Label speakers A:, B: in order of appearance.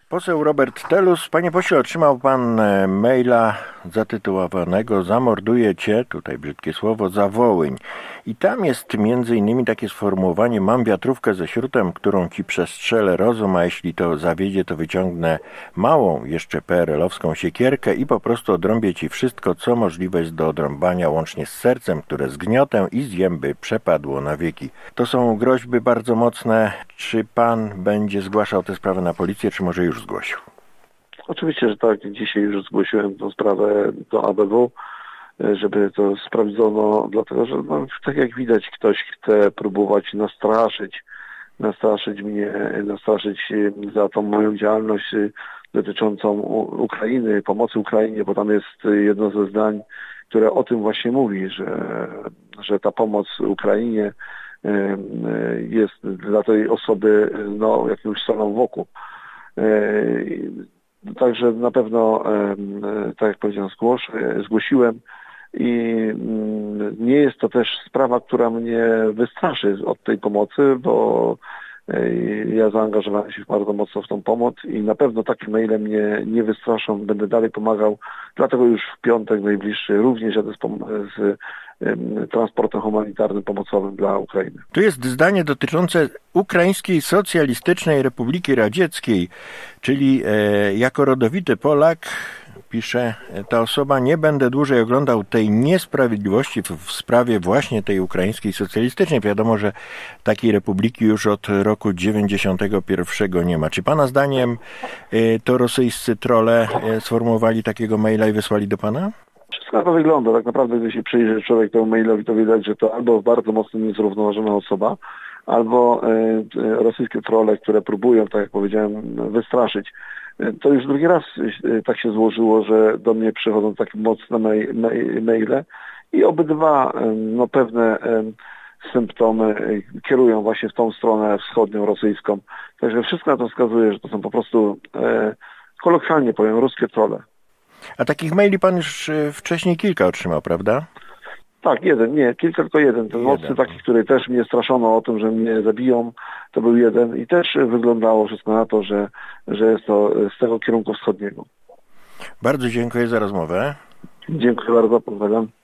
A: Poseł Robert Telus. Panie pośle, otrzymał pan maila zatytułowanego "Zamorduję cię", tutaj brzydkie słowo, za Wołyń. I tam jest między innymi takie sformułowanie: mam wiatrówkę ze śrutem, którą ci przestrzelę rozum, a jeśli to zawiedzie, to wyciągnę małą, jeszcze PRL-owską siekierkę i po prostu odrąbię ci wszystko, co możliwe jest do odrąbania, łącznie z sercem, które zgniotę i zjem, by przepadło na wieki. To są groźby bardzo mocne. Czy pan będzie zgłaszał tę sprawę na policję, czy może już zgłosił?
B: Oczywiście, że tak. Dzisiaj już zgłosiłem tę sprawę do ABW, żeby to sprawdzono, dlatego że tak jak widać, ktoś chce próbować nastraszyć mnie, nastraszyć za tą moją działalność dotyczącą Ukrainy, pomocy Ukrainie, bo tam jest jedno ze zdań, które o tym właśnie mówi, że ta pomoc Ukrainie jest dla tej osoby jakąś stroną wokół. Także na pewno, tak jak powiedziałem, zgłosiłem i nie jest to też sprawa, która mnie wystraszy od tej pomocy, bo ja zaangażowałem się bardzo mocno w tą pomoc i na pewno takie maile mnie nie wystraszą, będę dalej pomagał, dlatego już w piątek najbliższy również jadę z transportem humanitarnym pomocowym dla Ukrainy.
A: Tu jest zdanie dotyczące Ukraińskiej Socjalistycznej Republiki Radzieckiej, czyli jako rodowity Polak, pisze ta osoba, nie będę dłużej oglądał tej niesprawiedliwości w sprawie właśnie tej Ukraińskiej Socjalistycznej. Wiadomo, że takiej republiki już od roku 91 nie ma. Czy pana zdaniem to rosyjscy trolle sformułowali takiego maila i wysłali do pana?
B: Wszystko na to wygląda. Tak naprawdę, gdy się przyjrzy człowiek temu mailowi, to widać, że to albo bardzo mocno niezrównoważona osoba, albo rosyjskie trolle, które próbują, tak jak powiedziałem, wystraszyć. To już drugi raz tak się złożyło, że do mnie przychodzą takie mocne maile i obydwa pewne symptomy kierują właśnie w tą stronę wschodnią, rosyjską. Także wszystko na to wskazuje, że to są po prostu, kolokwialnie powiem, ruskie trolle.
A: A takich maili pan już wcześniej kilka otrzymał, prawda?
B: Tak, tylko jeden. Ten mocny taki, który też mnie straszono o tym, że mnie zabiją, to był jeden i też wyglądało wszystko na to, że jest to z tego kierunku wschodniego.
A: Bardzo dziękuję za rozmowę.
B: Dziękuję bardzo, pozdrawiam.